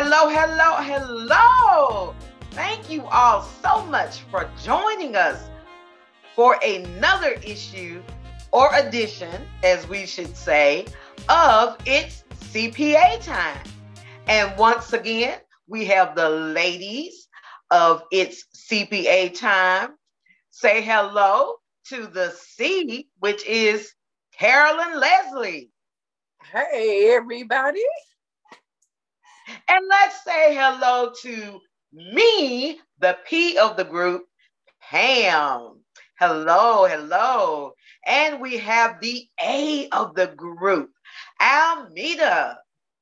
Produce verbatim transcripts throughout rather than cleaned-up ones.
Hello, hello, hello. Thank you all so much for joining us for another issue or edition, as we should say, of It's C P A Time. And once again, we have the ladies of It's C P A Time. Say hello to the C, which is Carolyn Leslie. Hey, everybody. And let's say hello to me, the P of the group, Pam. Hello, hello. And we have the A of the group, Almeda.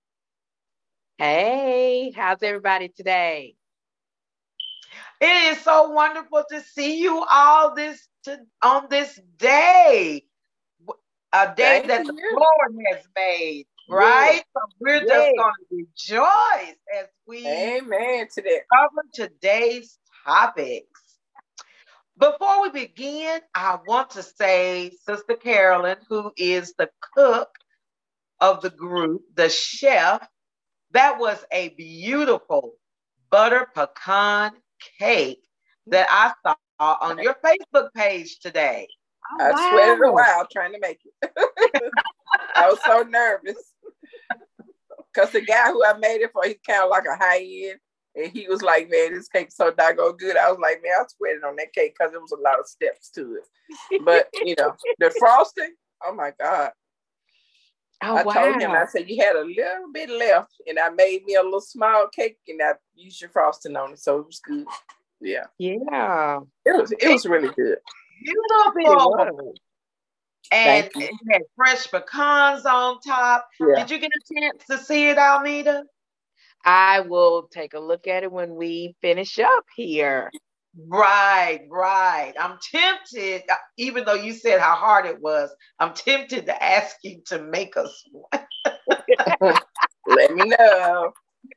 Hey, how's everybody today? It is so wonderful to see you all this to, on this day, a day Thank that you. the Lord has made, right? Yes. So we're Yes. just going to rejoice as we Amen to that. cover today's topics. Before we begin, I want to say, Sister Carolyn, who is the cook of the group, the chef, that was a beautiful butter pecan cake that I saw on your Facebook page today. Oh, I wow. sweated a while trying to make it. I was so nervous. Because the guy who I made it for, he's kind of like a high end. And he was like, man, this cake's so doggone good. I was like, man, I sweated on that cake because there was a lot of steps to it. But, you know, the frosting, oh my God. Oh, I wow. told him, I said, you had a little bit left. And I made me a little small cake and I used your frosting on it. So it was good. Yeah. Yeah. It was, it was really good. Beautiful. was. And Thank you. it had fresh pecans on top. Yeah. Did you get a chance to see it, Almeda? I will take a look at it when we finish up here. Right, right. I'm tempted, even though you said how hard it was, I'm tempted to ask you to make us one. Let me know.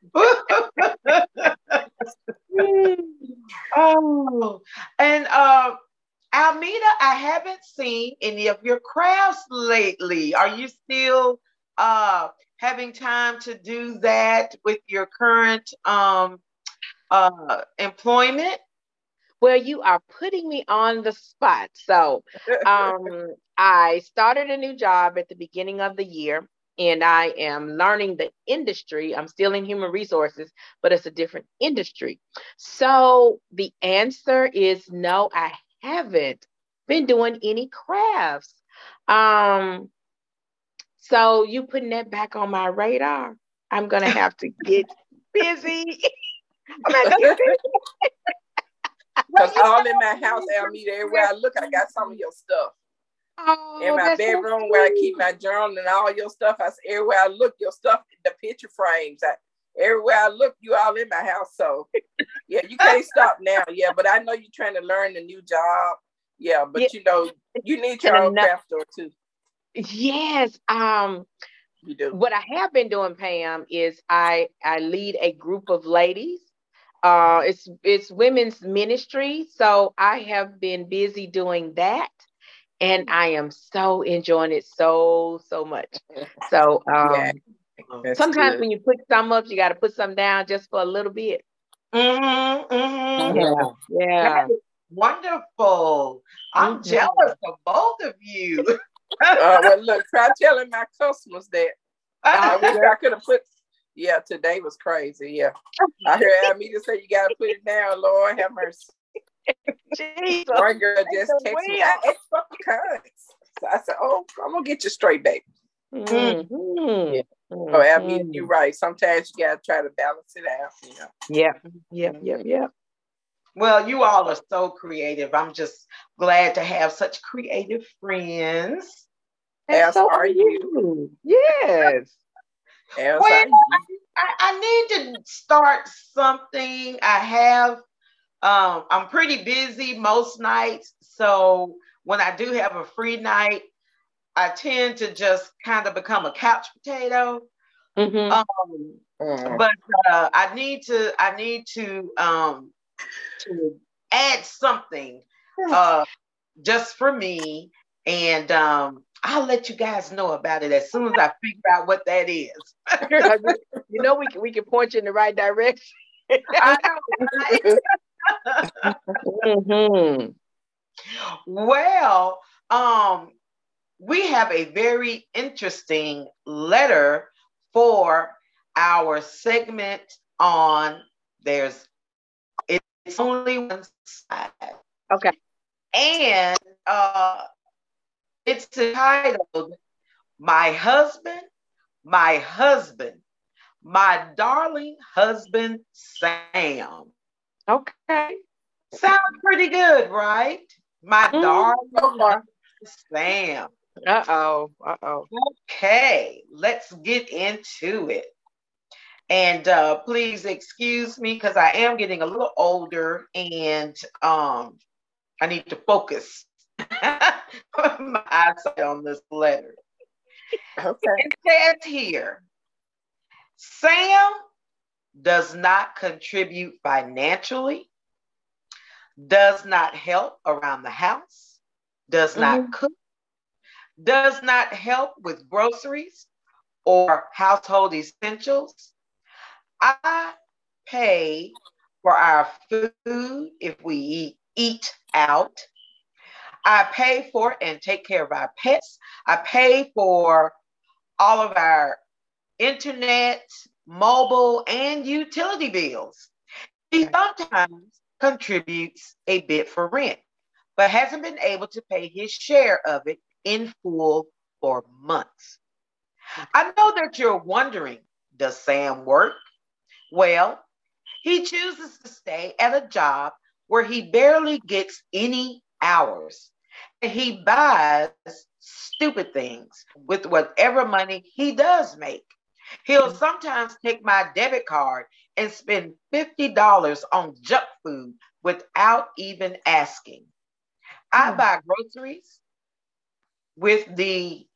Oh, and uh, Almeda, I haven't seen any of your crafts lately. Are you still uh, having time to do that with your current um, uh, employment? Well, you are putting me on the spot. So um, I started a new job at the beginning of the year, and I am learning the industry. I'm still in human resources, but it's a different industry. So the answer is no, I haven't been doing any crafts. Um, so you putting that back on my radar. I'm going to have to get busy. I'm going to have to get busy. Because all in my house, Almeda, everywhere I look, I got some of your stuff. Oh, In my that's so bedroom where I sweet. keep my journal and all your stuff, I say, everywhere I look, your stuff, the picture frames, I, everywhere I look, you all in my house. So, yeah, you can't stop now. Yeah, but I know you're trying to learn a new job. Yeah, but Yeah. you know, you need your And own ano- craft store too. Yes. Um, You do. what I have been doing, Pam, is I I lead a group of ladies. Uh, it's it's women's ministry, so I have been busy doing that, and I am so enjoying it so so much. So Yeah, um, that's sometimes good. when you put some up, you got to put some down just for a little bit. Mm-hmm, mm-hmm. Yeah, yeah. That is wonderful. I'm Mhm. jealous of both of you. Uh, well, look, try telling my customers that. I Oh, wish girl. I could have put. Yeah, today was crazy. Yeah, I heard Almeda say you got to put it down. Lord have mercy. Jesus. One girl just the texted me. wheel. I ate for pecans. So I said, "Oh, I'm gonna get you straight, baby." Mhm. Yeah. Oh, Almeda, Mhm. you're right. Sometimes you gotta try to balance it out. You know. Yep, yep, yep, yep. Well, you all are so creative. I'm just glad to have such creative friends. And As so are are you. you. Yes. As Well, are you. I, I need to start something. I have, um, I'm pretty busy most nights. So when I do have a free night, I tend to just kind of become a couch potato. Mm-hmm. Um, Mm. but uh, I need to, I need to, um, to add something, uh, just for me. And um, I'll let you guys know about it as soon as I figure out what that is. You know, we can, we can point you in the right direction. I know, right? Mm-hmm. Well, um, we have a very interesting letter for our segment on there's it's only one side. Okay. And uh, it's titled My Husband, My Husband, My Darling Husband Sam. Okay. Sounds pretty good, right? My Mm. darling So far. Sam. Uh-oh. Uh-oh. Okay, let's get into it. And uh, please excuse me because I am getting a little older and um, I need to focus my eyesight on this letter. Okay. It says here, Sam does not contribute financially, does not help around the house, does not Mhm. cook, does not help with groceries or household essentials. I pay for our food if we eat, eat out. I pay for and take care of our pets. I pay for all of our internet, mobile, and utility bills. He sometimes contributes a bit for rent, but hasn't been able to pay his share of it in full for months. I know that you're wondering, does Sam work? Well, he chooses to stay at a job where he barely gets any hours. And he buys stupid things with whatever money he does make. He'll sometimes take my debit card and spend fifty dollars on junk food without even asking. I Hmm. buy groceries with the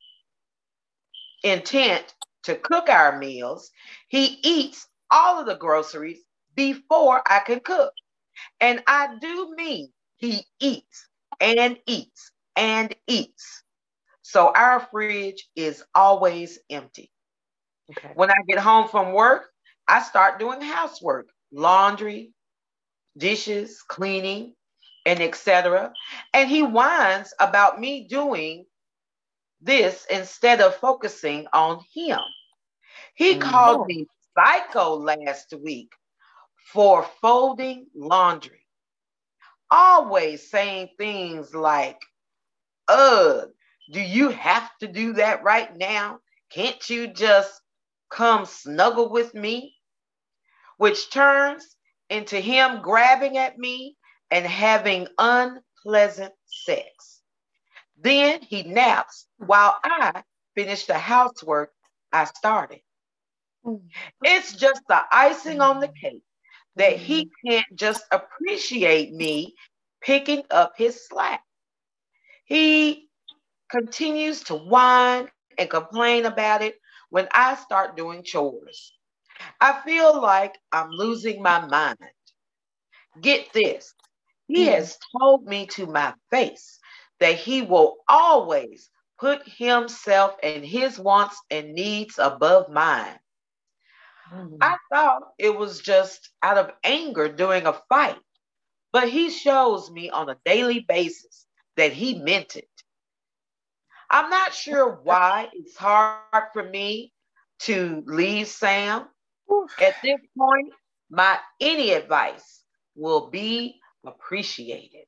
intent to cook our meals. He eats all of the groceries before I can cook. And I do mean he eats and eats and eats. So our fridge is always empty. Okay. When I get home from work, I start doing housework, laundry, dishes, cleaning, and et cetera. And he whines about me doing this instead of focusing on him. He Mhm. called me psycho last week for folding laundry, always saying things like, ugh, do you have to do that right now? Can't you just come snuggle with me? Which turns into him grabbing at me and having unpleasant sex. Then he naps while I finish the housework I started. It's just the icing on the cake that he can't just appreciate me picking up his slack. He continues to whine and complain about it when I start doing chores. I feel like I'm losing my mind. Get this. He has told me to my face that he will always put himself and his wants and needs above mine. I thought it was just out of anger during a fight, but he shows me on a daily basis that he meant it. I'm not sure why it's hard for me to leave Sam. At this point, my any advice will be appreciated.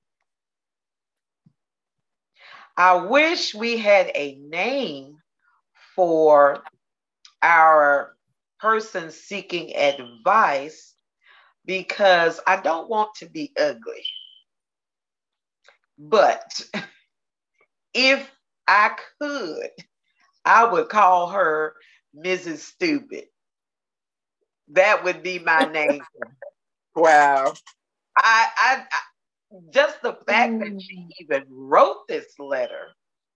I wish we had a name for our person seeking advice because I don't want to be ugly. But if I could, I would call her Missus Stupid. That would be my name. Wow. I, I, I just the fact that she even wrote this letter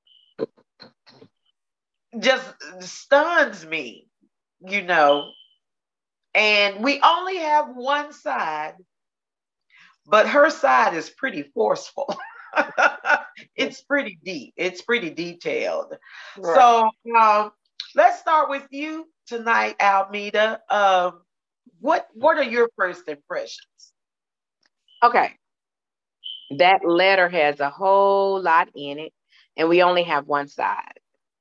just stuns me, you know. And we only have one side, but her side is pretty forceful. it's pretty deep. It's pretty detailed. Right. So um, let's start with you tonight, Almeda. Um, what what are your first impressions? Okay. That letter has a whole lot in it, and we only have one side.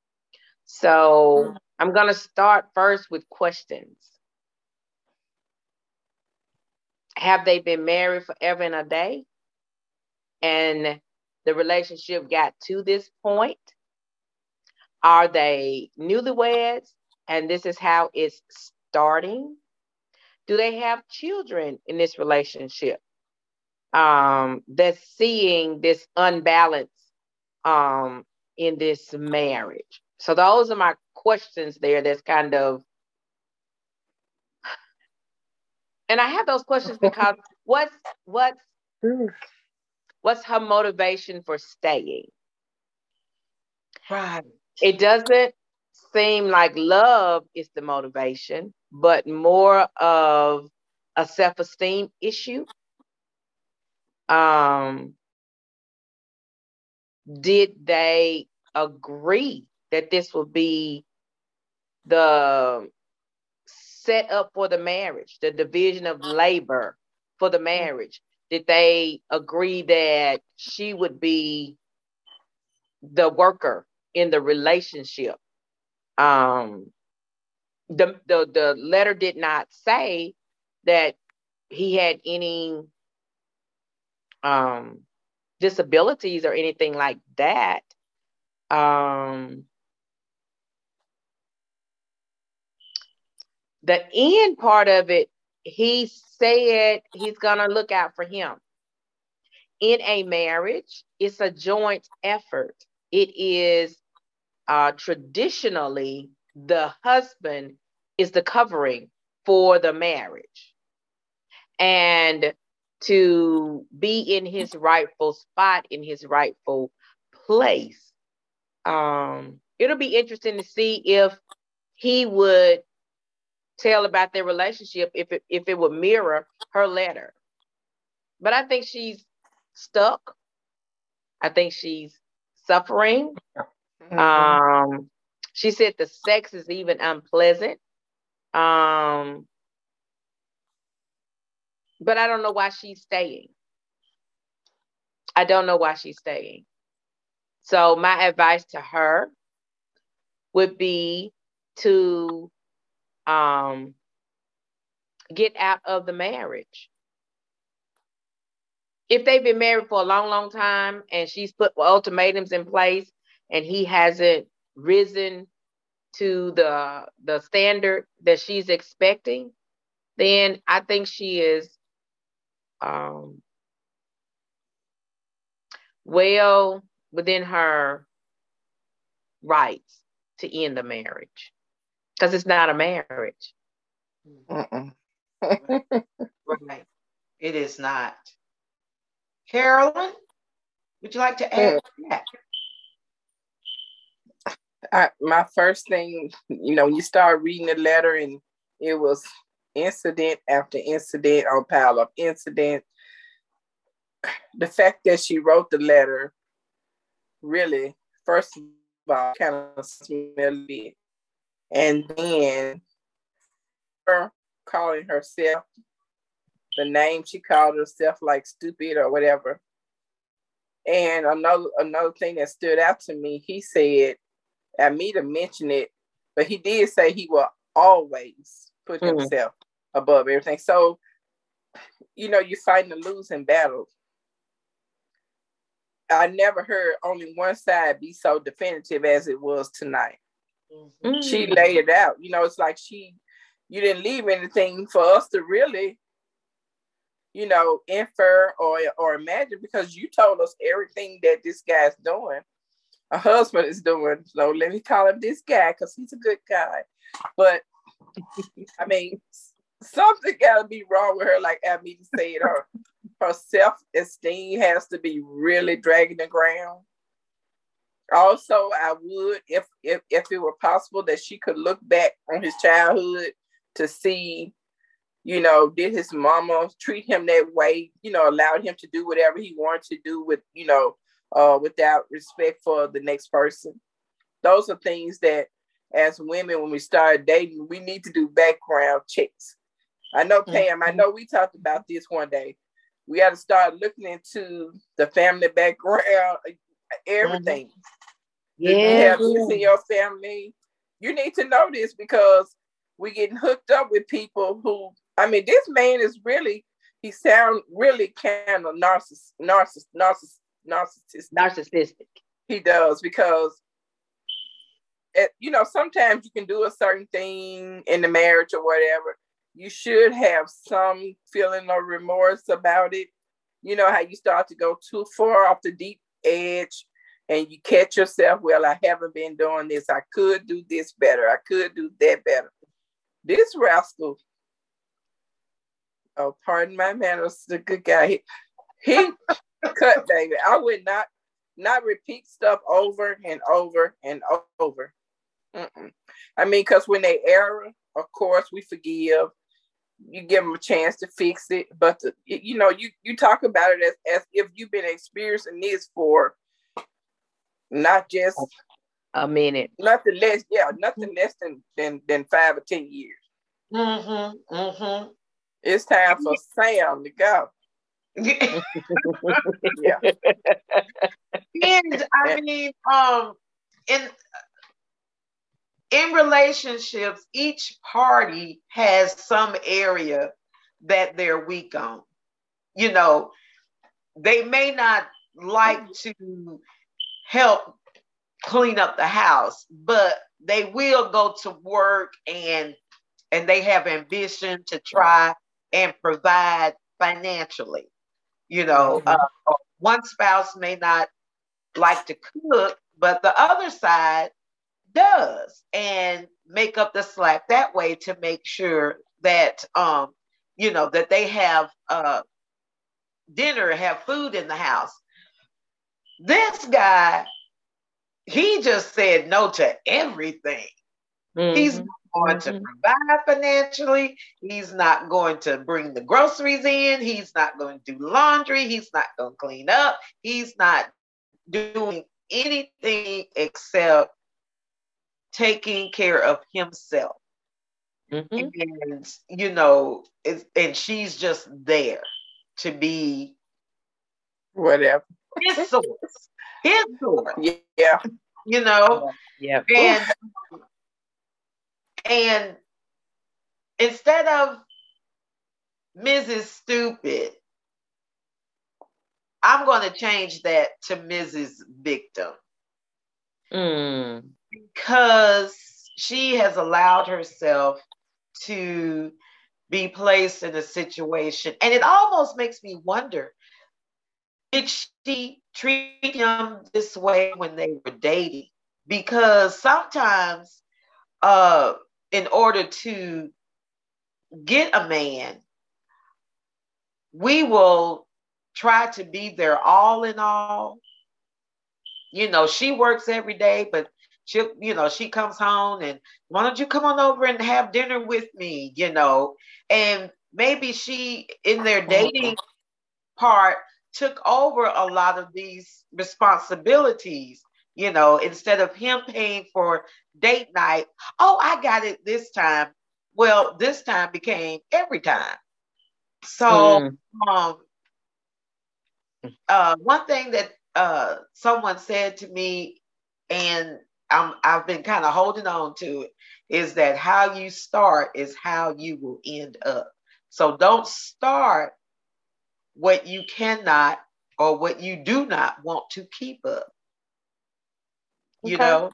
So I'm going to start first with questions. Have they been married forever and a day? And the relationship got to this point? Are they newlyweds? And this is how it's starting? Do they have children in this relationship? Um, that's seeing this unbalance um, in this marriage. So those are my questions there. That's kind of, and I have those questions because what's what's what's her motivation for staying? Right. It doesn't seem like love is the motivation, but more of a self-esteem issue. Um, did they agree that this would be the setup for the marriage, the division of labor for the marriage? Did they agree that she would be the worker in the relationship? Um, the, the, the letter did not say that he had any um, disabilities or anything like that. Um, the end part of it, he said he's gonna look out for him. In a marriage, it's a joint effort. It is uh, traditionally the husband is the covering for the marriage. And to be in his rightful spot, in his rightful place. Um, it'll be interesting to see if he would tell about their relationship, if it, if it would mirror her letter. But I think she's stuck. I think she's suffering. Mm-hmm. Um, she said the sex is even unpleasant. Um, but I don't know why she's staying. I don't know why she's staying. So my advice to her would be to um, get out of the marriage. If they've been married for a long, long time and she's put ultimatums in place and he hasn't risen to the the standard that she's expecting, then I think she is um, well within her rights to end the marriage, because it's not a marriage. Right. It is not. Carolyn, would you like to add that? I, my first thing, you know, you start reading the letter and it was incident after incident on pile of incident. The fact that she wrote the letter really, first of all, kind of smelly. And then her calling herself the name she called herself, like stupid or whatever. And another another thing that stood out to me, he said, Amita mentioned it, but he did say he will always put mm-hmm. himself above everything. So, you know, you're fighting a losing battle. I never heard only one side be so definitive as it was tonight. Mm-hmm. She laid it out. You know, it's like she, you didn't leave anything for us to really, you know, infer or or imagine, because you told us everything that this guy's doing. A husband is doing. So let me call him this guy because he's a good guy. But I mean, something gotta be wrong with her, like Amita said. Her her self-esteem has to be really dragging the ground. Also, I would, if if if it were possible, that she could look back on his childhood to see, you know, did his mama treat him that way? You know, allowed him to do whatever he wanted to do with, you know, uh, without respect for the next person. Those are things that, as women, when we start dating, we need to do background checks. I know, Pam, I know we talked about this one day. We got to start looking into the family background, everything. Mm-hmm. Yeah. You have this in your family. You need to know this because we're getting hooked up with people who, I mean, this man is really, he sounds really kind of narciss, narciss, narciss, narcissistic. Narcissistic. He does, because, it, you know, sometimes you can do a certain thing in the marriage or whatever. You should have some feeling of remorse about it. You know how you start to go too far off the deep edge and you catch yourself, well, I haven't been doing this. I could do this better. I could do that better. This rascal, oh, pardon my manners, the good guy, he, he cut, baby. I would not, not repeat stuff over and over and over. Mm-mm. I mean, because when they err, of course, we forgive. You give them a chance to fix it. But, the, you know, you, you talk about it as, as if you've been experiencing this for not just a minute. Nothing less, yeah, nothing less than, than, than five or ten years. Mm-hmm, mm-hmm. It's time for Sam to go. Yeah. And I mean, um, in in relationships, each party has some area that they're weak on. You know, they may not like to help clean up the house, but they will go to work and and they have ambition to try and provide financially. You know, mm-hmm. uh, one spouse may not like to cook, but the other side does, and make up the slack that way to make sure that, um, you know, that they have uh, dinner, have food in the house. This guy, he just said no to everything. Mm-hmm. He's not going mm-hmm. to provide financially. He's not going to bring the groceries in. He's not going to do laundry. He's not going to clean up. He's not doing anything except taking care of himself. Mm-hmm. And, you know, it's, and she's just there to be whatever. His source. His source. Yeah. You know? Yeah. And and instead of Missus Stupid, I'm going to change that to Missus Victim. Mm. Because she has allowed herself to be placed in a situation. And it almost makes me wonder, did she treat him this way when they were dating? Because sometimes uh, in order to get a man, we will try to be their all in all. You know, she works every day, but she, you know, she comes home and why don't you come on over and have dinner with me, you know? And maybe she, in their dating part, took over a lot of these responsibilities, you know, instead of him paying for date night. Oh, I got it this time. Well, this time became every time. So, mm. um, uh, one thing that uh, someone said to me, and I'm, I've been kind of holding on to it, is that how you start is how you will end up. So don't start what you cannot or what you do not want to keep up. You okay. know?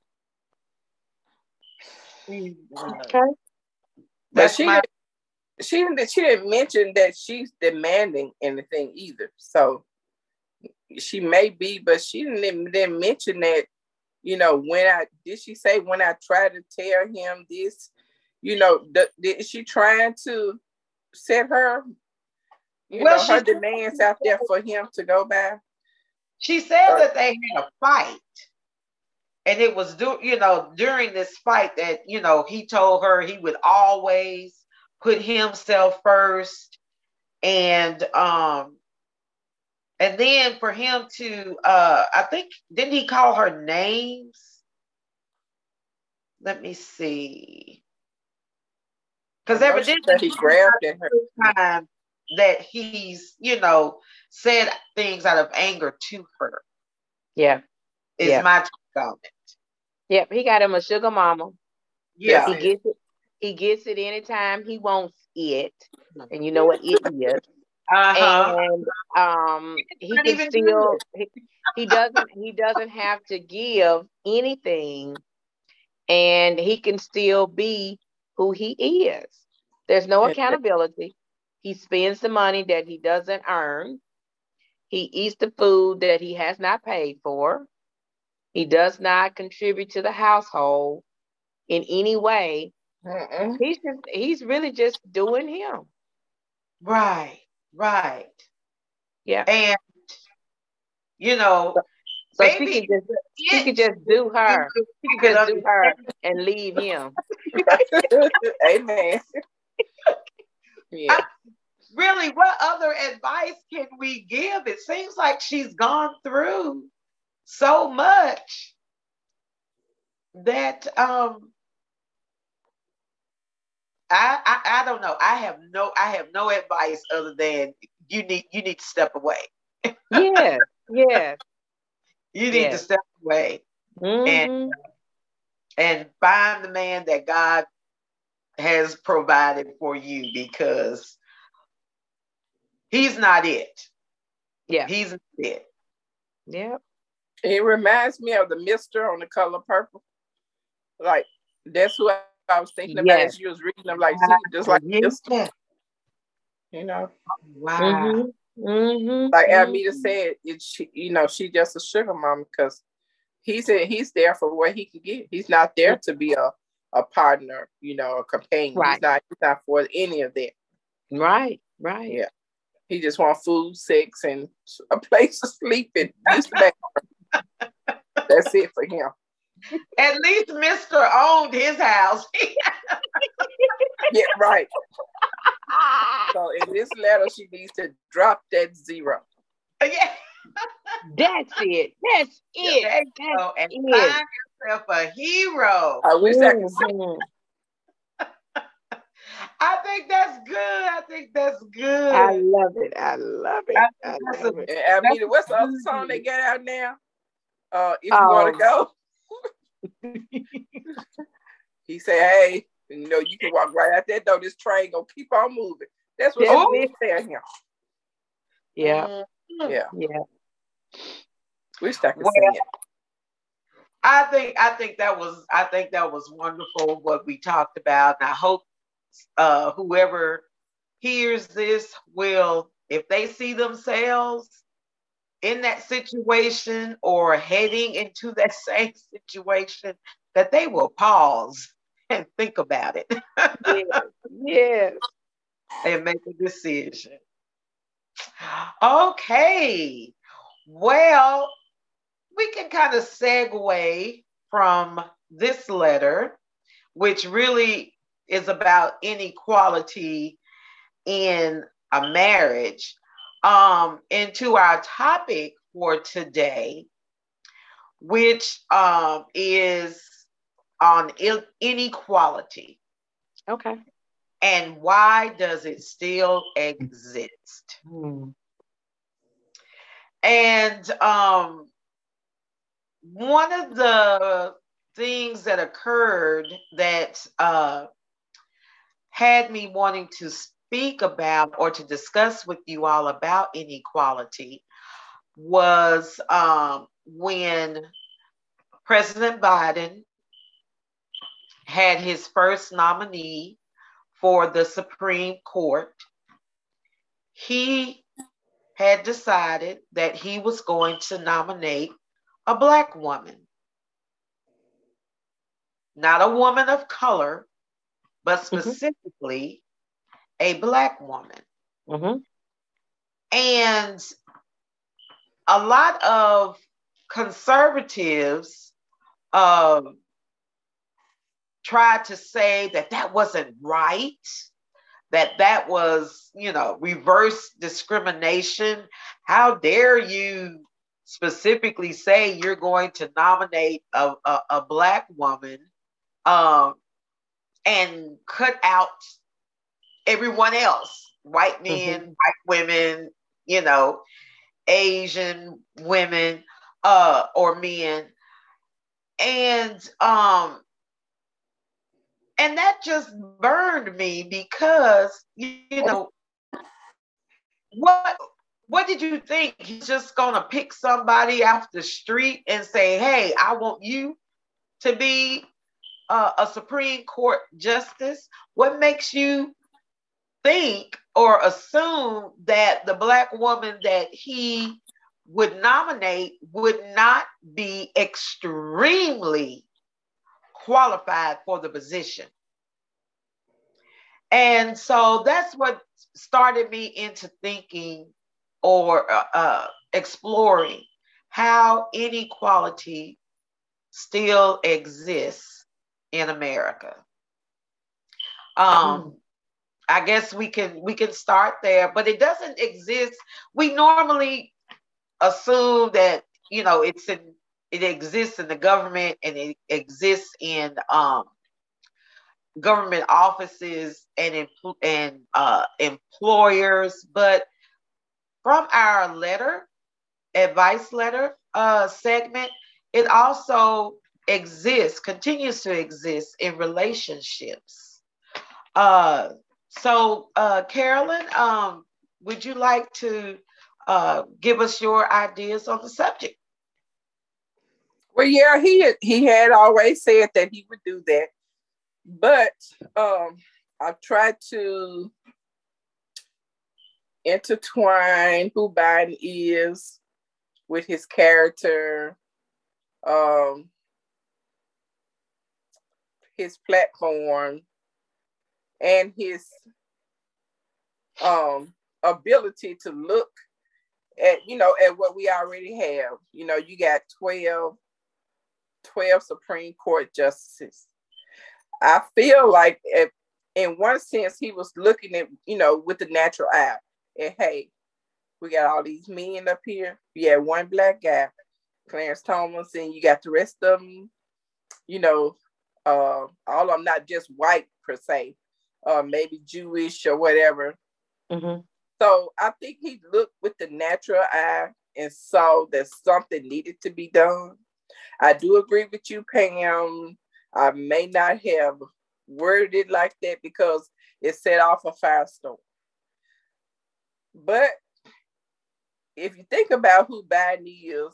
Okay. But she, my- she, she didn't mention that she's demanding anything either. So she may be, but she didn't, didn't mention that, you know, when I, did she say when I tried to tell him this, you know, the, the, is she trying to set her, you well, know, her demands out there for him to go by? She said or, that they had a fight. And it was, do, you know, during this fight that, you know, he told her he would always put himself first. And, um, And then for him to, uh, I think, didn't he call her names? Let me see. Because evidently he grabbed at her time that he's, you know, said things out of anger to her. Yeah. Is yeah. my take on it. Yep, he got him a sugar mama. Yeah. He gets it. He gets it anytime he wants it. And you know what it is. Uh-huh. And um he can still he, he doesn't he doesn't have to give anything, and he can still be who he is. There's no accountability. He spends the money that he doesn't earn. He eats the food that he has not paid for. He does not contribute to the household in any way. Mm-mm. He's just he's really just doing him. Right, right. Yeah. And you know, so baby, she can just she can just do her. She can just do her and leave him. Amen. Yeah. I, really, what other advice can we give? It seems like she's gone through so much that um I, I I don't know. I have no I have no advice other than you need you need to step away. Yeah, yeah. You need yes. to step away mm-hmm. and and find the man that God has provided for you, because he's not it. Yeah. He's not it. Yeah. It reminds me of the Mister on The Color Purple. Like, that's who I, I was thinking about yes. as you was reading them. Like, see, just like yeah. Mister You know? Wow. Mm-hmm. Mm-hmm. Like mm-hmm. Amita said, it, she, you know, she just a sugar mama because he said he's there for what he can get. He's not there to be a, a partner, you know, a companion. Right. He's not, he's not for any of that. Right, right. Yeah. He just wants food, sex, and a place to sleep and use the bathroom. That's it for him. At least Mister owned his house. Yeah, right. So in this letter, she needs to drop that zero. Yeah. That's it. That's it. There you That's go. And it. find yourself a hero. I wish I could say. Mm-hmm. I think that's good. I think that's good. I love it. I love it. I, I love a, it. And Amita, what's the other song they got out now? Uh, if you um, want to go. He said, hey, you know, you can walk right out that door. This train gonna keep on moving. That's what oh. she tell him. Yeah. Mm-hmm. Yeah. Yeah. Wish I could well, sing it. I think I think that was I think that was wonderful what we talked about. And I hope uh, whoever hears this will, if they see themselves in that situation or heading into that same situation, that they will pause and think about it. Yes. Yes. And make a decision. Okay. Well, we can kind of segue from this letter, which really is about inequality in a marriage, um, into our topic for today, which um, is on inequality. Okay. And why does it still exist? Hmm. And um, one of the things that occurred that uh, had me wanting to speak about or to discuss with you all about inequality was um, when President Biden had his first nominee for the Supreme Court. He had decided that he was going to nominate a Black woman. Not a woman of color, but specifically mm-hmm. a Black woman. Mm-hmm. And a lot of conservatives um, tried to say that that wasn't right, that that was, you know, reverse discrimination. How dare you specifically say you're going to nominate a, a, a Black woman um, and cut out everyone else, white men, Mm-hmm. white women, you know, Asian women uh, or men. And um, and that just burned me because, you know, what what did you think? He's just gonna pick somebody off the street and say, "Hey, I want you to be uh, a Supreme Court justice"? What makes you think or assume that the Black woman that he would nominate would not be extremely qualified for the position? And so that's what started me into thinking or uh, uh, exploring how inequality still exists in America. Um, Mm-hmm. I guess we can we can start there, but it doesn't exist. We normally assume that, you know, it's in it exists in the government and it exists in um, government offices and and uh, employers. But from our letter, advice letter uh, segment, it also exists, continues to exist in relationships. Uh, so, uh, Carolyn, um, would you like to uh, give us your ideas on the subject? Well, yeah, he he had always said that he would do that, but um, I've tried to intertwine who Biden is with his character, um, his platform, and his um, ability to look at, you know, at what we already have. You know, you got twelve, twelve Supreme Court justices. I feel like if, in one sense, he was looking at, you know, with the natural eye. And hey, we got all these men up here. You had one Black guy, Clarence Thomas, and you got the rest of them, you know, uh, all of them not just white per se, uh, maybe Jewish or whatever. Mm-hmm. So I think he looked with the natural eye and saw that something needed to be done. I do agree with you, Pam. I may not have worded it like that because it set off a firestorm. But if you think about who Biden is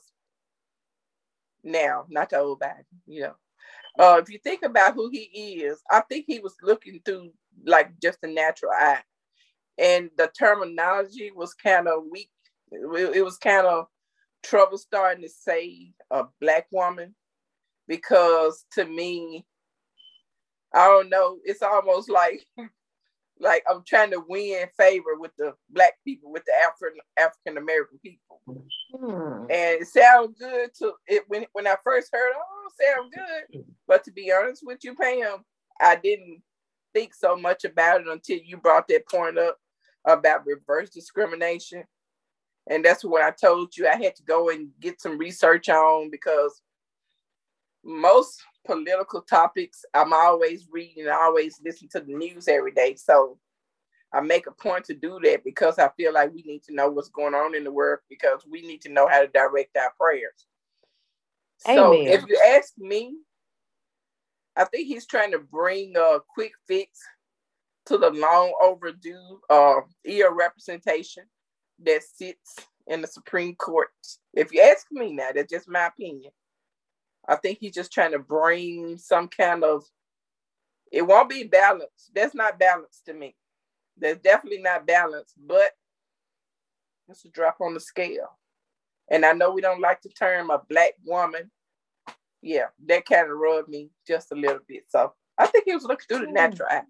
now, not the old Biden, you know, uh, if you think about who he is, I think he was looking through like just a natural eye. And the terminology was kind of weak. It, it was kind of trouble starting to say a Black woman, because to me, I don't know, it's almost like like I'm trying to win favor with the Black people, with the African African American people. Hmm. And it sounds good to it when when I first heard, oh, it sounds good. But to be honest with you, Pam, I didn't think so much about it until you brought that point up about reverse discrimination. And that's what I told you I had to go and get some research on, because most political topics I'm always reading, I always listen to the news every day. So I make a point to do that because I feel like we need to know what's going on in the world, because we need to know how to direct our prayers. So Amen. if you ask me, I think he's trying to bring a quick fix to the long overdue uh, ear representation that sits in the Supreme Court. If you ask me now, that's just my opinion. I think he's just trying to bring some kind of, it won't be balanced. That's not balanced to me. That's definitely not balanced, but it's a drop on the scale. And I know we don't like the term a Black woman. Yeah, that kind of rubbed me just a little bit. So I think he was looking through the natural eye.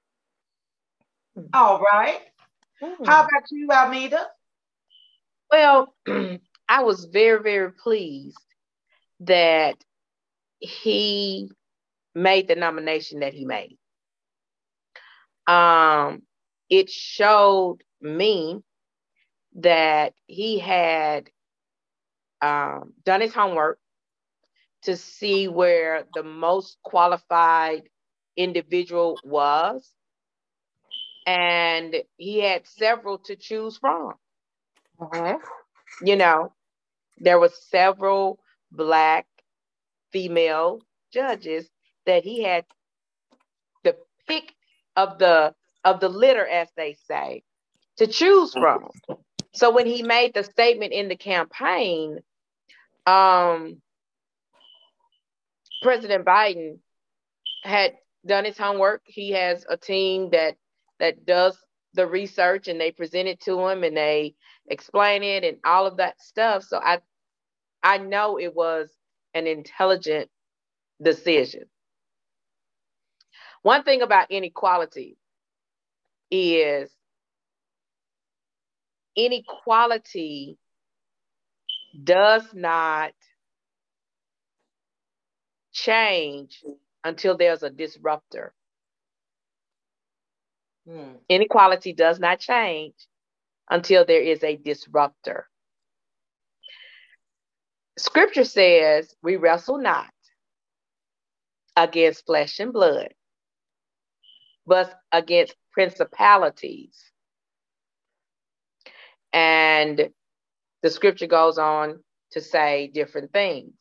All right. Hmm. How about you, Almeida? Well, I was very, very pleased that he made the nomination that he made. Um, it showed me that he had um, done his homework to see where the most qualified individual was. And he had several to choose from. Uh-huh. You know, there were several Black female judges that he had the pick of the of the litter, as they say, to choose from. So when he made the statement in the campaign, um, President Biden had done his homework. He has a team that that does the research, and they present it to him and they explain it and all of that stuff. So I I know it was an intelligent decision. One thing about inequality is inequality does not change until there's a disruptor. Hmm. Inequality does not change until there is a disruptor. Scripture says we wrestle not against flesh and blood, but against principalities. And the scripture goes on to say different things.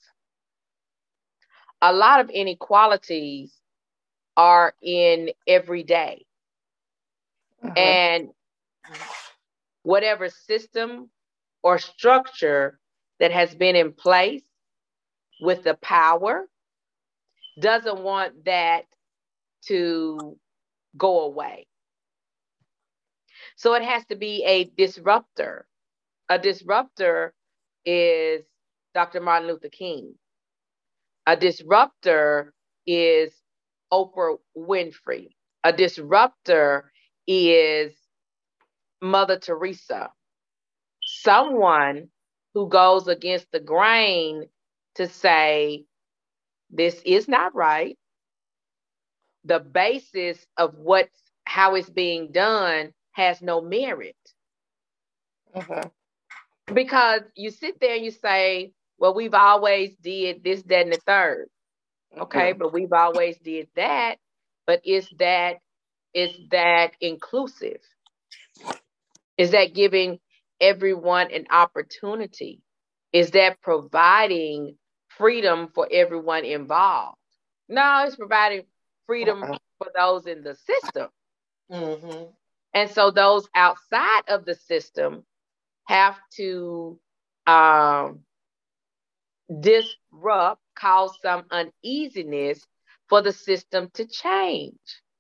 A lot of inequalities are in everyday. Uh-huh. And whatever system or structure that has been in place with the power doesn't want that to go away. So it has to be a disruptor. A disruptor is Doctor Martin Luther King. A disruptor is Oprah Winfrey. A disruptor is Mother Teresa. Someone who goes against the grain to say, this is not right. The basis of what's how it's being done has no merit. Uh-huh. Because you sit there and you say, well, we've always did this, that, and the third. Okay, uh-huh. But we've always did that. But is that is that inclusive? Is that giving everyone an opportunity? Is that providing freedom for everyone involved? No, it's providing freedom uh-uh. for those in the system. Mm-hmm. And so those outside of the system have to um, disrupt, cause some uneasiness for the system to change.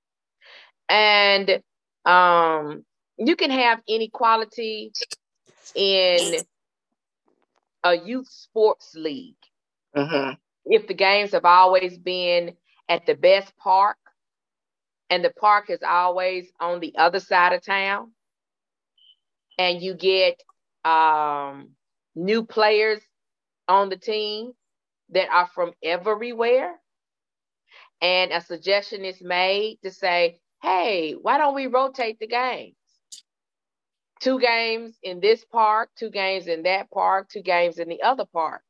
And um, you can have inequality in a youth sports league. Mm-hmm. If the games have always been at the best park, and the park is always on the other side of town, and you get um, new players on the team that are from everywhere, and a suggestion is made to say, hey, why don't we rotate the games? Two games in this park, two games in that park, two games in the other park.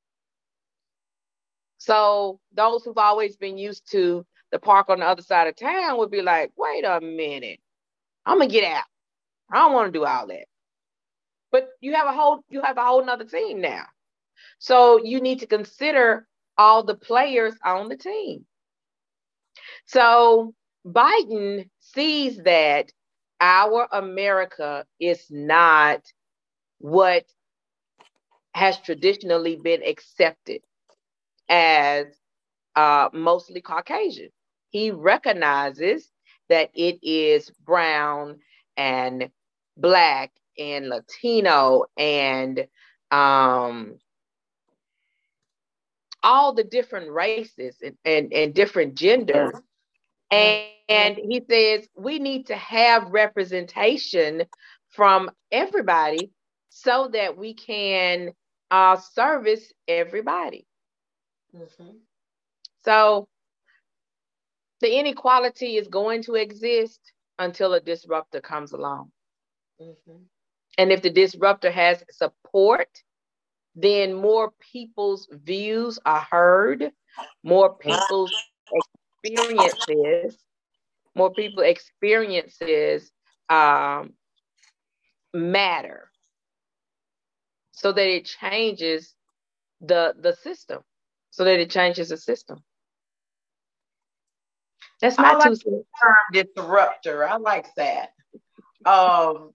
So those who've always been used to the park on the other side of town would be like, wait a minute, I'm gonna get out. I don't want to do all that. But you have a whole you have a whole nother team now. So you need to consider all the players on the team. So Biden sees that our America is not what has traditionally been accepted as uh, mostly Caucasian. He recognizes that it is brown and Black and Latino and um, all the different races and, and, and different genders. And, and he says we need to have representation from everybody so that we can uh, service everybody. Mm-hmm. So the inequality is going to exist until a disruptor comes along. Mm-hmm. And if the disruptor has support, then more people's views are heard, more people's experiences, more people experiences um, matter, so that it changes the the system, so that it changes the system. That's my I like two the cents. term disruptor. I like that. Um,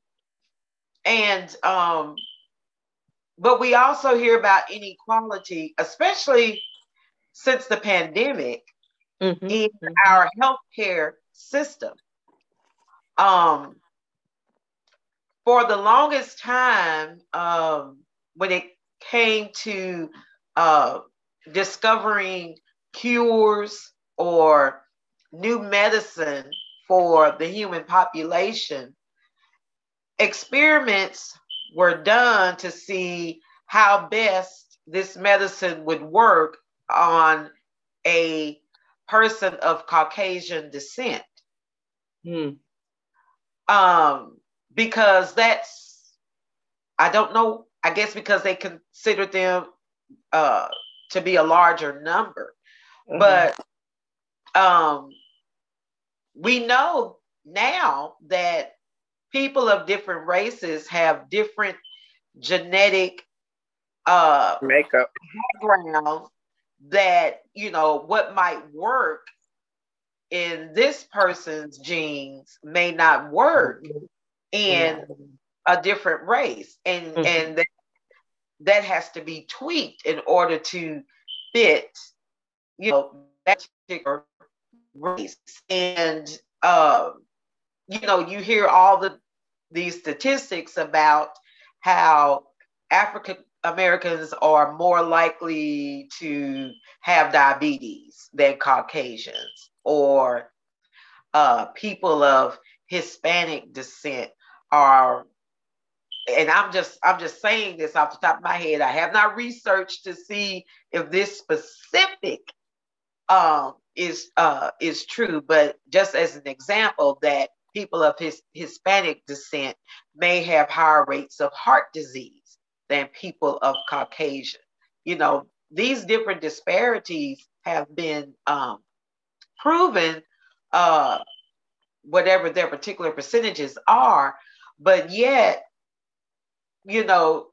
and um, but we also hear about inequality, especially since the pandemic, Mm-hmm, in mm-hmm. our healthcare system. Um, for the longest time, um, when it came to uh, discovering cures or new medicine for the human population, experiments were done to see how best this medicine would work on a person of Caucasian descent. Mm. Um, because that's, I don't know, I guess because they considered them uh, to be a larger number. Mm-hmm. But um, we know now that people of different races have different genetic uh, makeup backgrounds, that, you know, what might work in this person's genes may not work in mm-hmm. a different race. And, mm-hmm. and that, that has to be tweaked in order to fit, you know, that particular race. And, uh, you know, you hear all the these statistics about how African Americans are more likely to have diabetes than Caucasians, or uh, people of Hispanic descent are, and I'm just I'm just saying this off the top of my head. I have not researched to see if this specific um, is uh, is true, but just as an example, that people of his Hispanic descent may have higher rates of heart disease than people of Caucasian. You know, these different disparities have been um, proven, uh, whatever their particular percentages are, but yet, you know,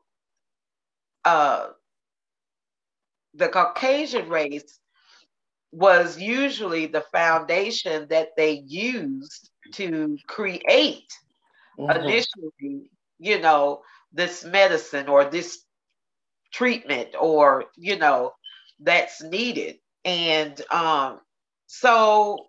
uh, the Caucasian race was usually the foundation that they used to create mm-hmm. initially, you know, this medicine or this treatment, or, you know, that's needed. And um, so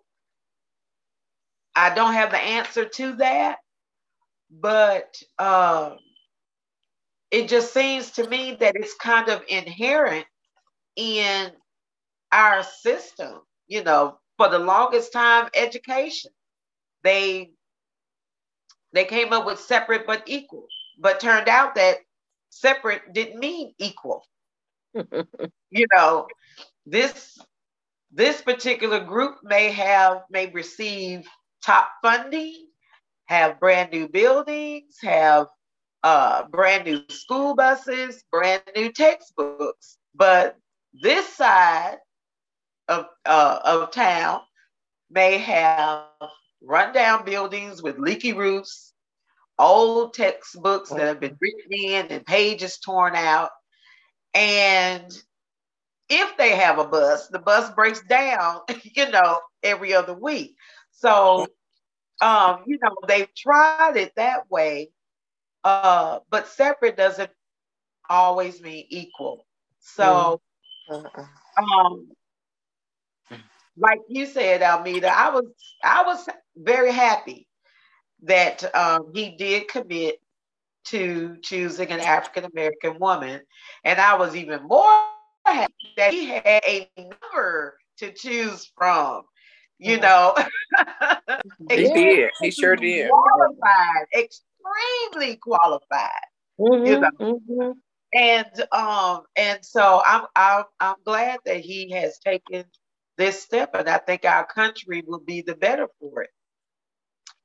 I don't have the answer to that, but um, it just seems to me that it's kind of inherent in our system. You know, for the longest time, education, they they came up with separate but equal, but turned out that separate didn't mean equal. You know, this this particular group may have may receive top funding, have brand new buildings, have uh, brand new school buses, brand new textbooks, but this side of uh, of town may have rundown buildings with leaky roofs, old textbooks that have been written in and pages torn out. And if they have a bus, the bus breaks down, you know, every other week. So, um, you know, they've tried it that way, uh, but separate doesn't always mean equal. So, um, like you said, Almeda, I was I was very happy that um, he did commit to choosing an African American woman, and I was even more happy that he had a number to choose from. You know, he did. He sure did. Qualified, extremely qualified. Mm-hmm, you know, mm-hmm. and um, and so I'm I'm I'm glad that he has taken this step, and I think our country will be the better for it.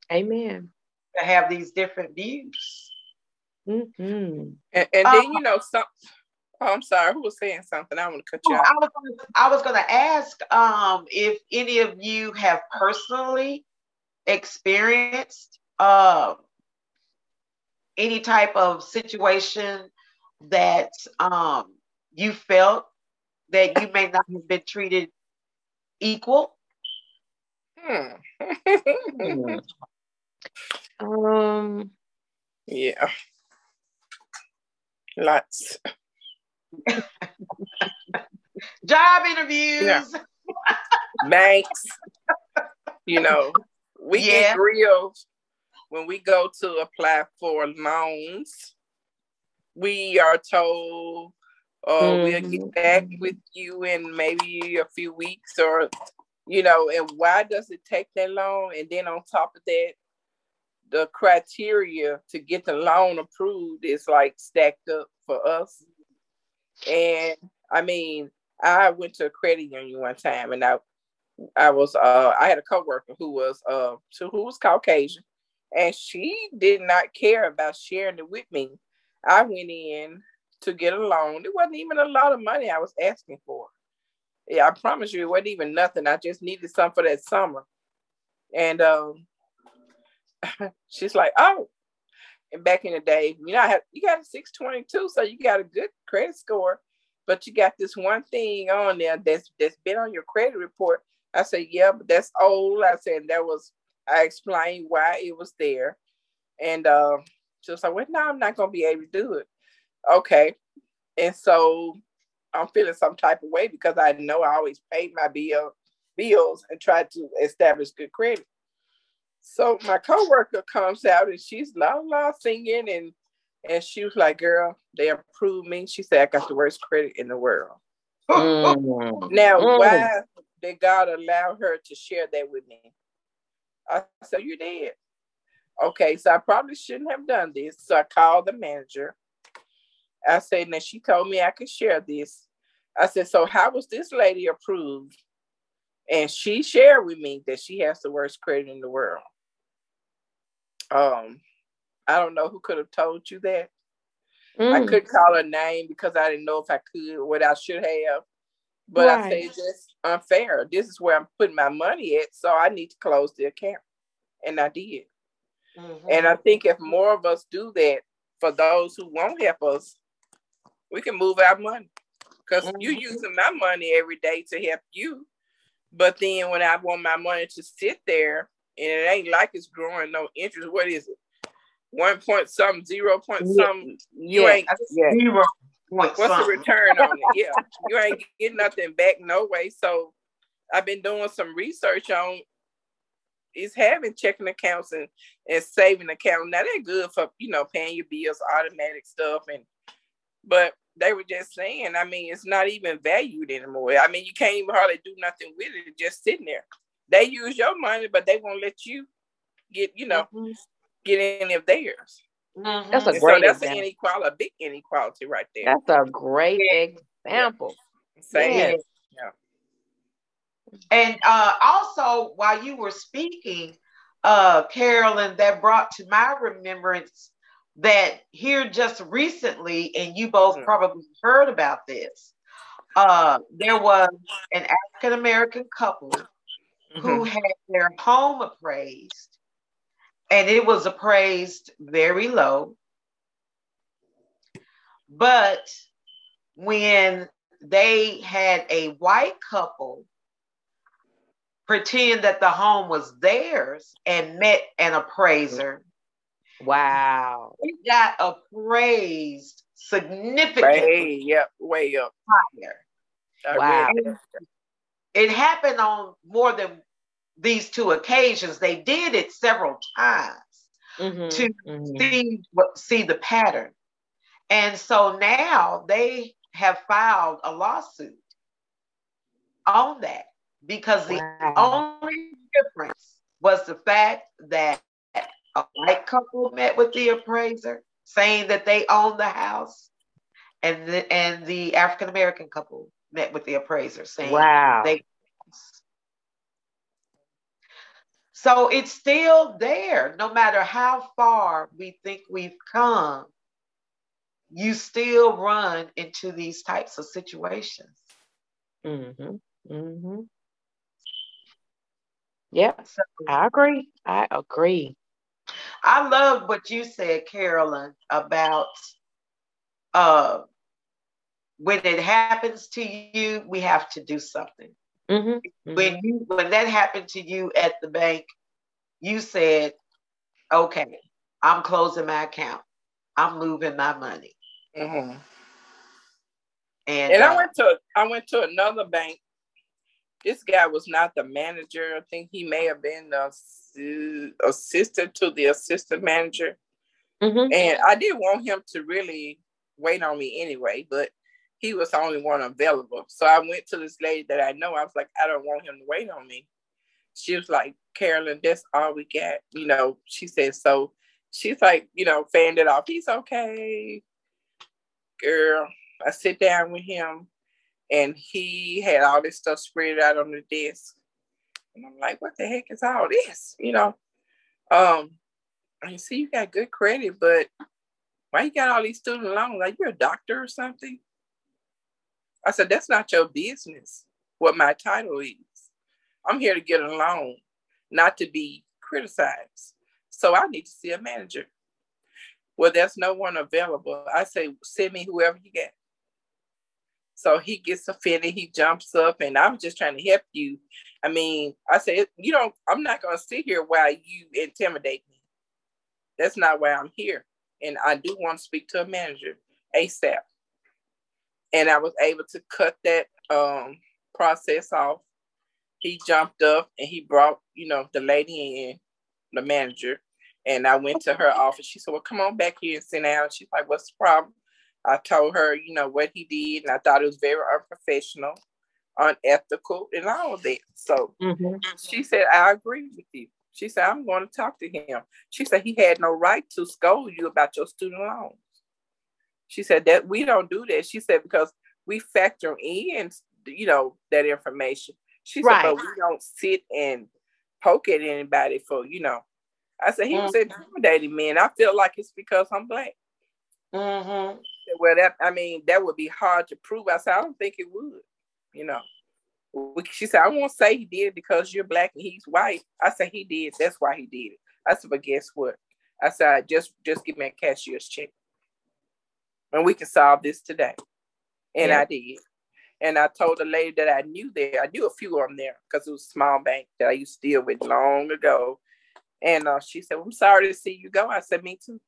Amen. to have these different views. Mm-hmm. And, and Um, then, you know, some, oh, I'm sorry, who was saying something? I want to cut you oh, off. I was gonna, I was going to ask um, if any of you have personally experienced uh, any type of situation that um, you felt that you may not have been treated equal. Hmm. Hmm. Um. Yeah, lots. Job interviews. Yeah. Banks. You know, we Yeah. get grilled when we go to apply for loans. We are told, oh, Mhm. we'll get back with you in maybe a few weeks, or, you know, and why does it take that long? And then on top of that, the criteria to get the loan approved is like stacked up for us. And I mean, I went to a credit union one time, and I I was uh I had a coworker who was uh who was Caucasian, and she did not care about sharing it with me. I went in to get a loan. It wasn't even a lot of money I was asking for. Yeah, I promise you, it wasn't even nothing. I just needed some for that summer. And um, she's like, oh, and back in the day, you know, I had, you got a six twenty-two, so you got a good credit score, but you got this one thing on there that's that's been on your credit report. I said, yeah, but that's old. I said, that was, I explained why it was there. And uh, she was like, well, no, I'm not going to be able to do it. Okay. And so I'm feeling some type of way because I know I always paid my bill, bills and tried to establish good credit. So my coworker comes out and she's la la singing, and and she was like, girl, they approved me. She said, I got the worst credit in the world. Mm. Now, Mm. why did God allow her to share that with me? I said, you did. Okay, so I probably shouldn't have done this. So I called the manager. I said, and she told me I could share this. I said, so how was this lady approved? And she shared with me that she has the worst credit in the world. Um, I don't know who could have told you that. Mm. I couldn't call her name because I didn't know if I could or what I should have. But right. I say it's just unfair. This is where I'm putting my money at, so I need to close the account. And I did. Mm-hmm. And I think if more of us do that, for those who won't help us, we can move our money. Because mm-hmm. you're using my money every day to help you. But then when I want my money to sit there, and it ain't like it's growing no interest, what is it? One point something, zero point yeah. something. You yeah. ain't yeah. zero point What's something. the return on it? Yeah. You ain't getting nothing back no way. So I've been doing some research on is having checking accounts and, and saving accounts. Now they're good for, you know, paying your bills, automatic stuff. And but they were just saying, I mean, it's not even valued anymore. I mean, you can't even hardly do nothing with it. It's just sitting there. They use your money, but they won't let you get, you know, mm-hmm. get any of theirs. Mm-hmm. That's a and great so that's example. an inequality, a big inequality right there. That's a great yeah. example. Yeah. Same. Yeah. yeah. And uh, also, while you were speaking, uh, Carolyn, that brought to my remembrance that here just recently, and you both mm-hmm. probably heard about this, uh, there was an African-American couple mm-hmm. who had their home appraised, and it was appraised very low. But when they had a white couple pretend that the home was theirs and met an appraiser. Wow. It got appraised significantly. Way, yep, way up. Higher. Wow. It happened on more than these two occasions. They did it several times mm-hmm, to mm-hmm. see see the pattern. And so now they have filed a lawsuit on that. Because the wow. only difference was the fact that a white couple met with the appraiser saying that they own the house, and the, and the African-American couple met with the appraiser saying wow. they. So it's still there. No matter how far we think we've come, you still run into these types of situations. Mm-hmm. Mm-hmm. Yep. So, I agree. I agree. I love what you said, Carolyn, about uh, when it happens to you, we have to do something. Mm-hmm. Mm-hmm. When you when that happened to you at the bank, you said, "Okay, I'm closing my account. I'm moving my money." Mm-hmm. And, and uh, I went to I went to another bank. This guy was not the manager. I think he may have been the assistant to the assistant manager. Mm-hmm. And I didn't want him to really wait on me anyway, but he was the only one available. So I went to this lady that I know. I was like, I don't want him to wait on me. She was like, Carolyn, that's all we got. You know, she said, so she's like, you know, fanned it off. He's okay. Girl, I sit down with him and he had all this stuff spread out on the desk. And I'm like, what the heck is all this? You know, um, I see you got good credit, but why you got all these student loans? Like, you're a doctor or something? I said, that's not your business, what my title is. I'm here to get a loan, not to be criticized. So I need to see a manager. Well, there's no one available. I say, send me whoever you get. So he gets offended. He jumps up, and I'm just trying to help you. I mean, I say, you know, I'm not going to sit here while you intimidate me. That's not why I'm here. And I do want to speak to a manager ASAP. And I was able to cut that um, process off. He jumped up and he brought, you know, the lady in, the manager. And I went to her office. She said, well, come on back here and sit down. She's like, what's the problem? I told her, you know, what he did. And I thought it was very unprofessional, unethical, and all of that. So mm-hmm. She said, I agree with you. She said, I'm going to talk to him. She said, he had no right to scold you about your student loans. She said that we don't do that. She said, because we factor in, you know, that information. She right. said, but we don't sit and poke at anybody for, you know. I said, he mm-hmm. was intimidating me, and I feel like it's because I'm Black. Mm-hmm. Well, that, I mean, that would be hard to prove. I said, I don't think it would, you know. She said, I won't say he did it because you're Black and he's white. I said, he did. That's why he did it. I said, but guess what? I said, just, just give me a cashier's check. And we can solve this today. And yeah. I did. And I told the lady that I knew there, I knew a few of them there because it was a small bank that I used to deal with long ago. And uh, she said, well, I'm sorry to see you go. I said, me too.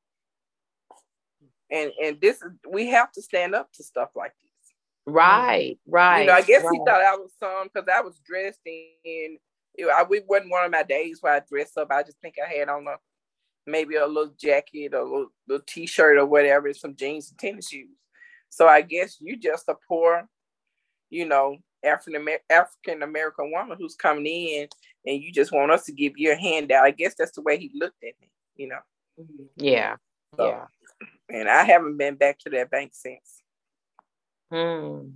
And and this is, we have to stand up to stuff like this. Right, right. You know, I guess right. he thought I was some because I was dressed in, you know, I, it wasn't one of my days where I dressed up. I just think I had on a, maybe a little jacket or a little, little t-shirt or whatever, some jeans and tennis shoes. So I guess you just a poor, you know, African African American woman who's coming in and you just want us to give you a handout. I guess that's the way he looked at me, you know. Yeah. So, yeah. And I haven't been back to that bank since. Hmm.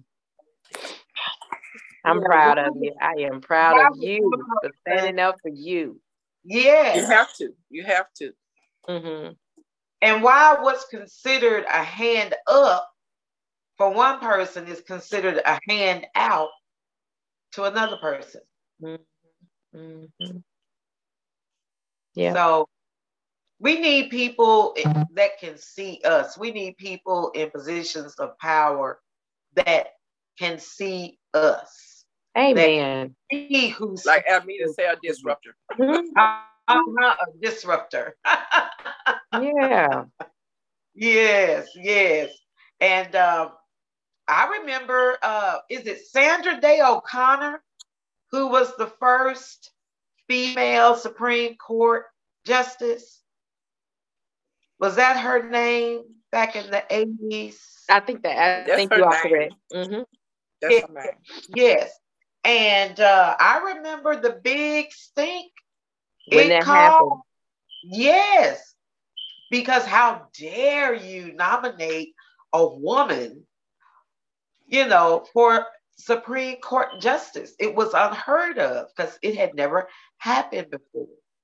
I'm yeah. proud of you. I am proud of you for standing up for you. Yeah. You have to. You have to. Mm-hmm. And while what's considered a hand up for one person is considered a hand out to another person. Mm-hmm. Mm-hmm. Yeah. So we need people that can see us. We need people in positions of power that can see us. Amen. See who's like Amita say, a disruptor. I'm not a disruptor. Yeah. Yes, yes. And uh, I remember, uh, is it Sandra Day O'Connor, who was the first female Supreme Court justice? Was that her name back in the eighties? I think that I That's think you are correct. Mm-hmm. That's it, her name. Yes. And uh, I remember the big stink when it that called. happened. Yes. Because how dare you nominate a woman, you know, for Supreme Court justice? It was unheard of because it had never happened before.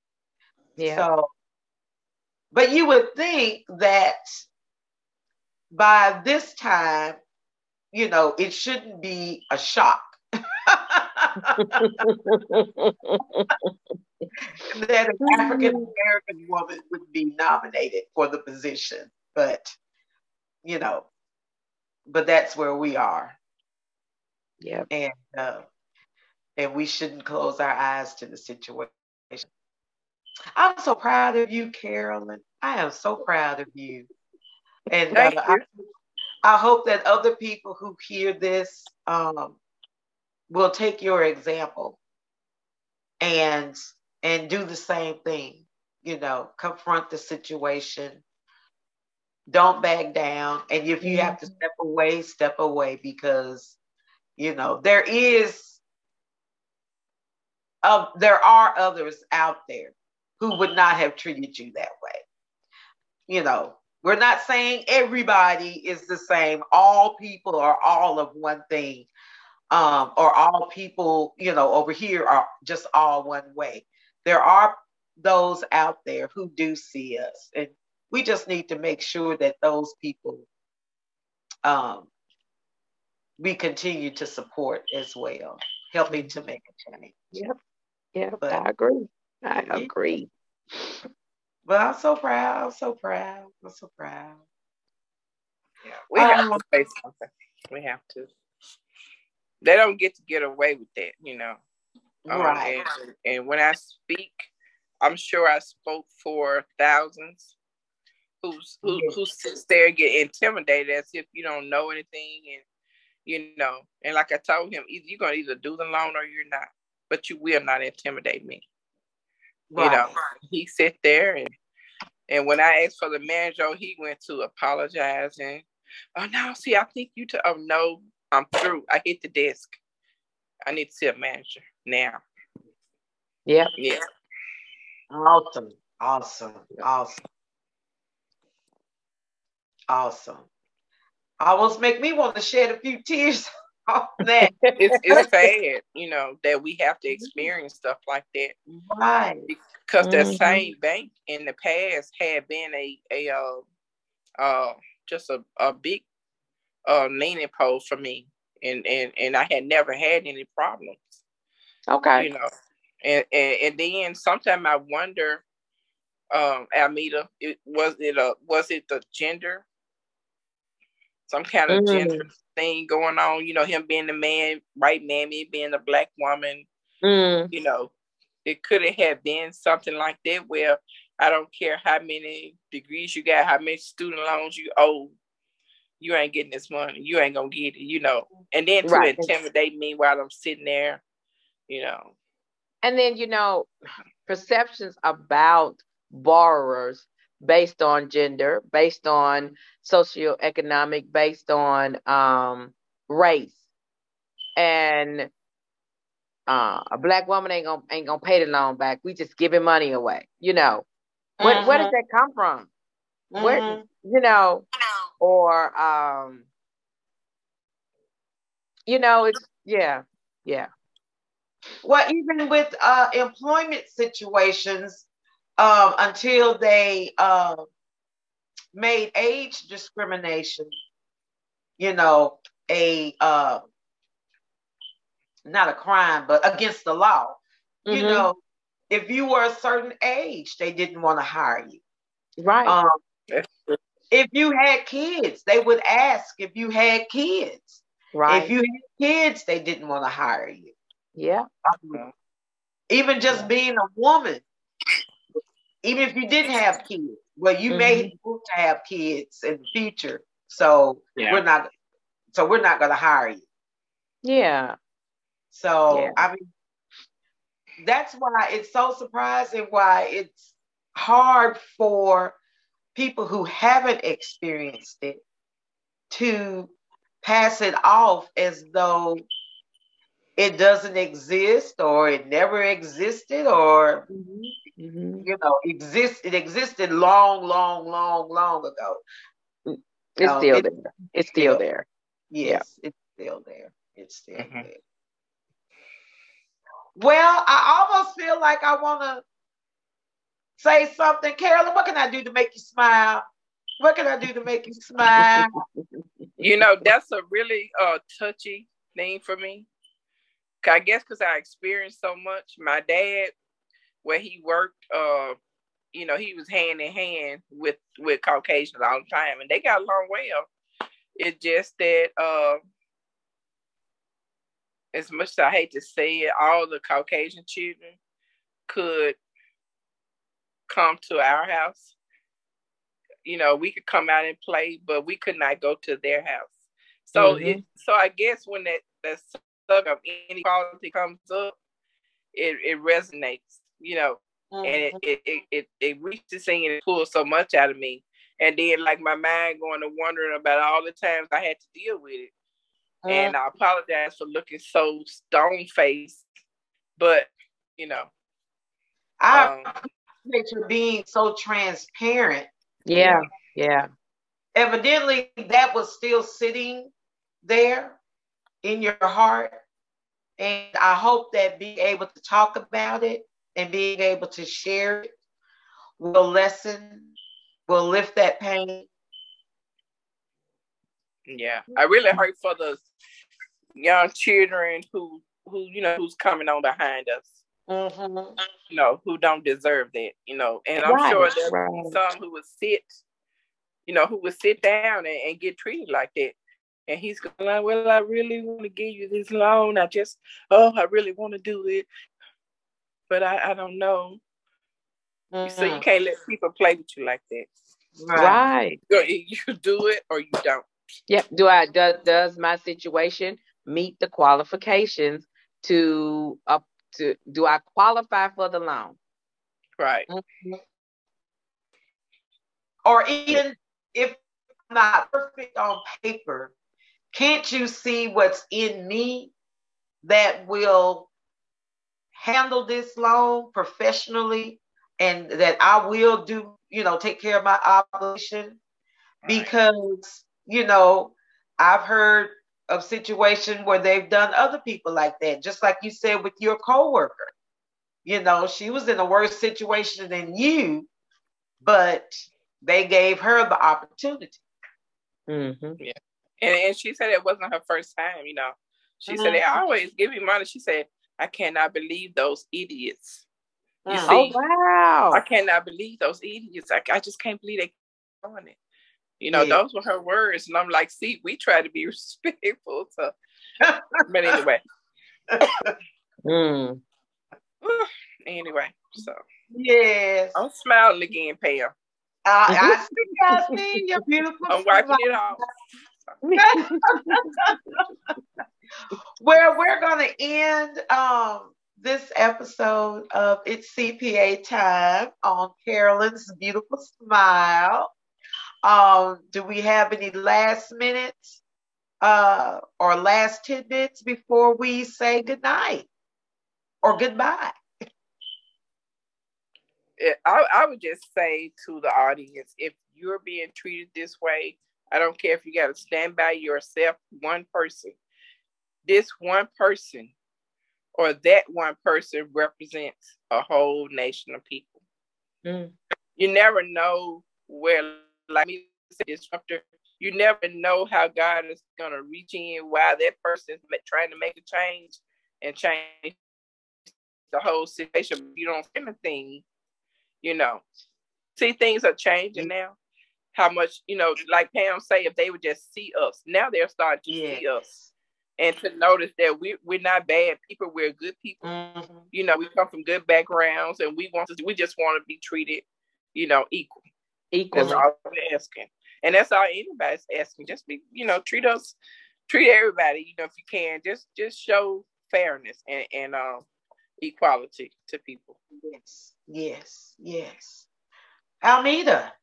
Yeah. So, but you would think that by this time, you know, it shouldn't be a shock that an African American woman would be nominated for the position. But, you know, but that's where we are. Yeah. And uh, and we shouldn't close our eyes to the situation. I'm so proud of you, Carolyn. I am so proud of you. And uh, Thank I, you. I hope that other people who hear this um, will take your example and and do the same thing. You know, confront the situation. Don't back down. And if you have to step away, step away, because you know there is uh, there are others out there who would not have treated you that way. You know, we're not saying everybody is the same. All people are all of one thing. Um, or all people, you know, over here are just all one way. There are those out there who do see us, and we just need to make sure that those people um, we continue to support as well, helping to make a change. Yep. Yep. But I agree. I yeah, agree. but I'm so proud. I'm so proud. I'm so proud. Yeah, we have Um, to say something. We have to. They don't get to get away with that, you know. Um, right. and, and when I speak, I'm sure I spoke for thousands who's, who Yes. who sits there and get intimidated as if you don't know anything, and you know. And like I told him, either you're gonna either do the loan or you're not, but you will not intimidate me. Right. You know, he sat there and and when I asked for the manager, he went to apologize and oh no, see, I think you. T- oh no, I'm through. I hit the desk. I need to see a manager now. Yep. Yeah. Awesome. Awesome. Awesome. Awesome. Almost make me want to shed a few tears on that. It's it's sad, you know, that we have to experience stuff like that. Right. Because that Mhm. same bank in the past had been a a uh, uh just a, a big uh leaning pole for me. And, and and I had never had any problems. Okay. You know. And and, and then sometimes I wonder, um, Almeda, it was it a was it the gender? Some kind of Mm. gender thing going on, you know, him being the man, white man, me being the black woman, Mm. you know, it could have been something like that where I don't care how many degrees you got, how many student loans you owe, you ain't getting this money. You ain't gonna get it, you know. And then to Right. intimidate me while I'm sitting there, you know. And then, you know, perceptions about borrowers based on gender, based on socioeconomic, based on um, race. And uh, a black woman ain't gonna ain't gonna pay the loan back. We just giving money away. You know, where Mhm. where does that come from? Where, Mhm. you know, or um, you know, it's yeah, yeah. Well, even with uh, employment situations, um, until they uh, made age discrimination, you know, a uh, not a crime, but against the law. You Mm-hmm. know, if you were a certain age, they didn't want to hire you. Right. Um, if you had kids, they would ask if you had kids. Right. If you had kids, they didn't want to hire you. Yeah. Um, even just being a woman, even if you didn't have kids, well, you Mhm. may hope to have kids in the future. So Yeah. we're not. So we're not going to hire you. Yeah. So Yeah. I mean, that's why it's so surprising. Why it's hard for people who haven't experienced it to pass it off as though it doesn't exist or it never existed or Mm-hmm. you know exist it existed long long long long ago. It's um, still it, there. It's still there. Yes, yeah. It's still there. It's still mm-hmm. there. Well, I almost feel like I want to say something. Carolyn, what can I do to make you smile? What can I do to make you smile? You know, that's a really uh, touchy thing for me. I guess because I experienced so much. My dad, where he worked, uh, you know, he was hand in hand with, with Caucasians all the time, and they got along well. It's just that, uh, as much as I hate to say it, all the Caucasian children could come to our house. You know, we could come out and play, but we could not go to their house. So, mm-hmm. it, so I guess when that that suck of inequality comes up, it, it resonates, you know, mm-hmm. and it it, it it it reaches in and pulls so much out of me, and then like my mind going to wondering about all the times I had to deal with it, mm-hmm. and I apologize for looking so stone faced, but you know, I um, appreciate you being so transparent. Yeah, yeah. Evidently, that was still sitting there in your heart. And I hope that being able to talk about it and being able to share it will lessen, will lift that pain. Yeah, I really hurt for the young children who, who you know, who's coming on behind us. Mm-hmm. You know, who don't deserve that, you know, and I'm right, sure there'll right. be some who would sit, you know, who would sit down and, and get treated like that. And he's going like, well, I really want to give you this loan. I just, oh, I really want to do it. But I, I don't know. Mm-hmm. So you can't let people play with you like that. Right. You, you do it or you don't. Yep. Do I, does, does my situation meet the qualifications to uh, To do I qualify for the loan? Right. Mm-hmm. Or even if I'm not perfect on paper, can't you see what's in me that will handle this loan professionally and that I will do, you know, take care of my obligation? Right. Because, you know, I've heard of situation where they've done other people like that, just like you said with your coworker. You know, she was in a worse situation than you, but they gave her the opportunity. Mm-hmm. Yeah, and and she said it wasn't her first time. You know, she mm-hmm. said they always give me money. She said, "I cannot believe those idiots." You mm. see, oh wow! I cannot believe those idiots. I, I just can't believe they doing it. You know, yeah. those were her words. And I'm like, see, we try to be respectful. So, but anyway. mm. Anyway, so. Yes. I'm smiling again, Pam. Uh, I see, I see your beautiful I'm wiping it off. Well, we're going to end um, this episode of It's C P A Time on Carolyn's beautiful smile. Um, do we have any last minutes uh, or last tidbits before we say goodnight or goodbye? I, I would just say to the audience, if you're being treated this way, I don't care if you got to stand by yourself, one person. This one person or that one person represents a whole nation of people. Mm. You never know where, like me, disruptor, you never know how God is going to reach in while that person is trying to make a change and change the whole situation. You don't feel anything, you know. See, things are changing now. How much, you know, like Pam say, if they would just see us, now they're starting to yes. see us and to notice that we, we're not bad people. We're good people. Mm-hmm. You know, we come from good backgrounds and we want to, we just want to be treated, you know, equal. Equal. That's all we're asking. And that's all anybody's asking. Just be, you know, treat us, treat everybody, you know, if you can. Just just show fairness and, and um, equality to people. Yes, yes, yes. Almeda.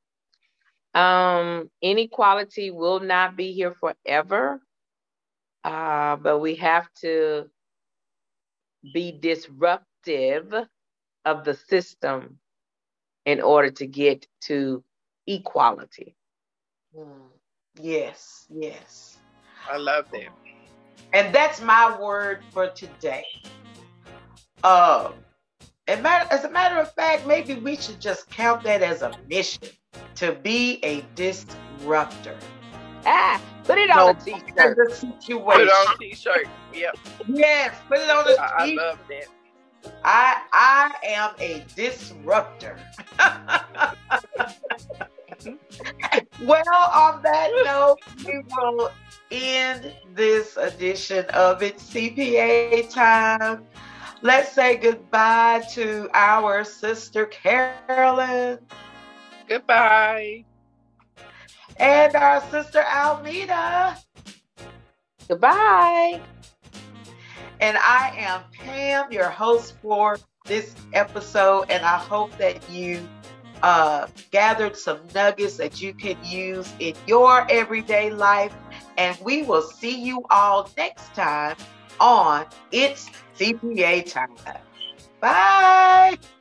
Um, inequality will not be here forever, uh, but we have to be disruptive of the system in order to get to equality. Mm. Yes, yes. I love that. And that's my word for today. Uh, And matter, as a matter of fact, maybe we should just count that as a mission to be a disruptor. Ah, put it on No a t-shirt. matter the Put situation. it on a t-shirt. Yep. Yes, put it on a I, I t-shirt. love that. I I am a disruptor. Well, on that note, we will end this edition of It's C P A Time. Let's say goodbye to our sister Carolyn Goodbye. and our sister Almeda. Goodbye. And I am Pam, your host for this episode, and I hope that you uh, gathered some nuggets that you can use in your everyday life. And we will see you all next time on It's C P A Time. Bye.